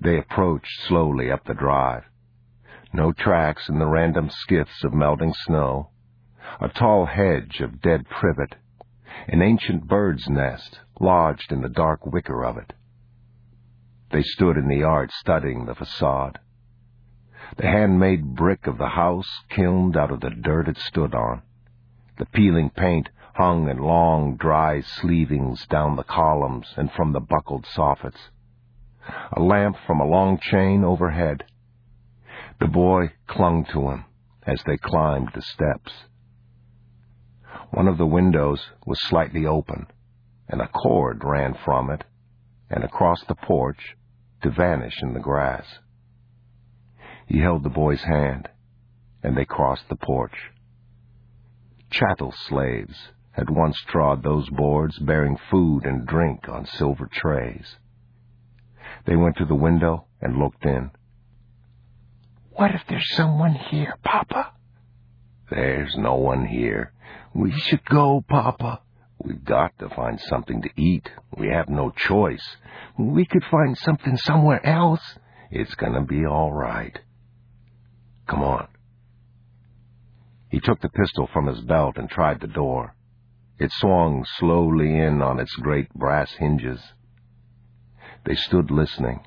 They approached slowly up the drive. No tracks in the random skiffs of melting snow. A tall hedge of dead privet. An ancient bird's nest lodged in the dark wicker of it. They stood in the yard studying the facade. The handmade brick of the house kilned out of the dirt it stood on. The peeling paint hung in long, dry sleevings down the columns and from the buckled soffits. A lamp from a long chain overhead. The boy clung to him as they climbed the steps. One of the windows was slightly open, and a cord ran from it and across the porch to vanish in the grass. He held the boy's hand, and they crossed the porch. Chattel slaves had once trod those boards bearing food and drink on silver trays. They went to the window and looked in. "What if there's someone here, Papa?" "There's no one here. We should go, Papa. We've got to find something to eat. We have no choice. We could find something somewhere else. It's gonna be all right. Come on." He took the pistol from his belt and tried the door. It swung slowly in on its great brass hinges. They stood listening.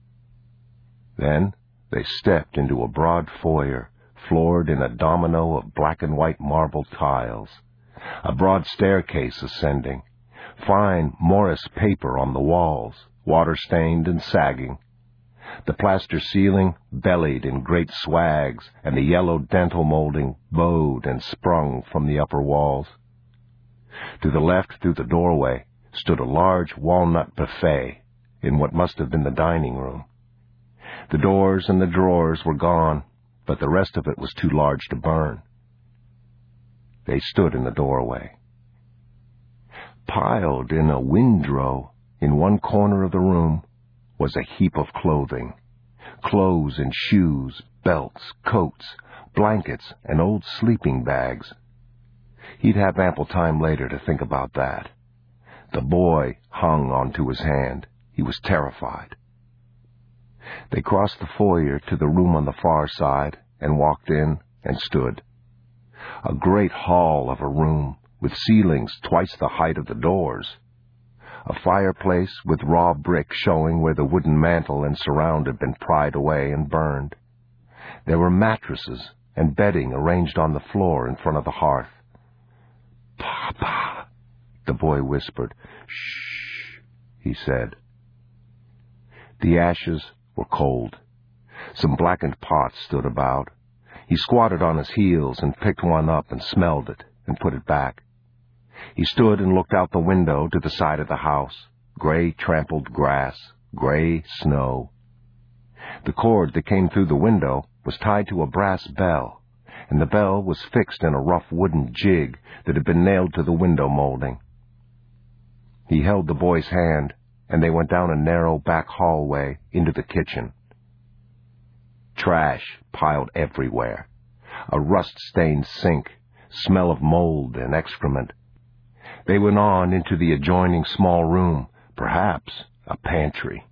Then they stepped into a broad foyer, floored in a domino of black and white marble tiles. A broad staircase ascending. Fine Morris paper on the walls, water-stained and sagging. The plaster ceiling bellied in great swags, and the yellow dental molding bowed and sprung from the upper walls. To the left, through the doorway, stood a large walnut buffet in what must have been the dining room. The doors and the drawers were gone, but the rest of it was too large to burn. They stood in the doorway. Piled in a windrow in one corner of the room was a heap of clothing. Clothes and shoes, belts, coats, blankets, and old sleeping bags. He'd have ample time later to think about that. The boy hung onto his hand. He was terrified. They crossed the foyer to the room on the far side and walked in and stood. A great hall of a room with ceilings twice the height of the doors. A fireplace with raw brick showing where the wooden mantel and surround had been pried away and burned. There were mattresses and bedding arranged on the floor in front of the hearth. "Papa," the boy whispered. "Shh," he said. The ashes were cold. Some blackened pots stood about. He squatted on his heels and picked one up and smelled it and put it back. He stood and looked out the window to the side of the house. Gray trampled grass, gray snow. The cord that came through the window was tied to a brass bell, and the bell was fixed in a rough wooden jig that had been nailed to the window molding. He held the boy's hand, and they went down a narrow back hallway into the kitchen. Trash piled everywhere. A rust-stained sink, smell of mold and excrement. They went on into the adjoining small room, perhaps a pantry.